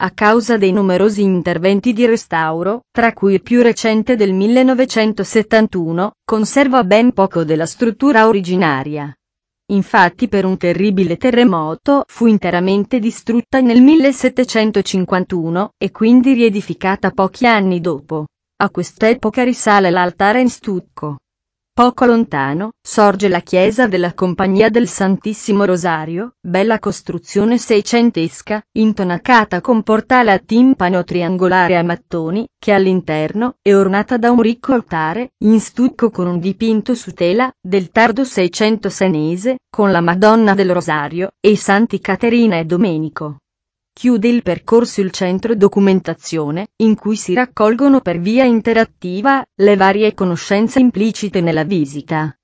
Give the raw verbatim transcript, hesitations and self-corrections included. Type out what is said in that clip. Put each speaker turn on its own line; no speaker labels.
a causa dei numerosi interventi di restauro, tra cui il più recente del millenovecentosettantuno, conserva ben poco della struttura originaria. Infatti per un terribile terremoto fu interamente distrutta nel millesettecentocinquantuno, e quindi riedificata pochi anni dopo. A quest'epoca risale l'altare in stucco. Poco lontano, sorge la chiesa della Compagnia del Santissimo Rosario, bella costruzione seicentesca, intonacata con portale a timpano triangolare a mattoni, che all'interno è ornata da un ricco altare, in stucco con un dipinto su tela, del tardo Seicento senese, con la Madonna del Rosario, e i santi Caterina e Domenico. Chiude il percorso il centro documentazione, in cui si raccolgono per via interattiva le varie conoscenze implicite nella visita.